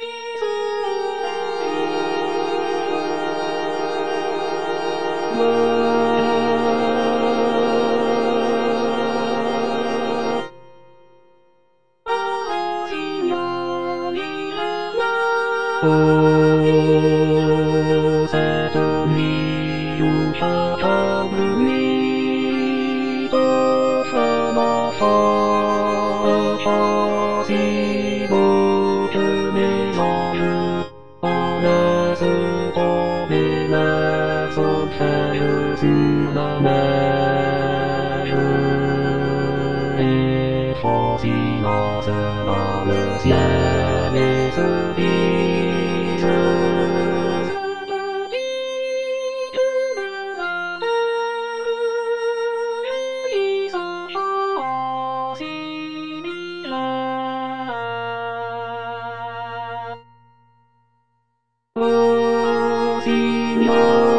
Oh, cette nuit où chacun bruit de son enfant, un chant si beau que mes anges en laissent tomber leurs sauterelles sur la neige. Et font silence dans le ciel et se disent oh, Signore.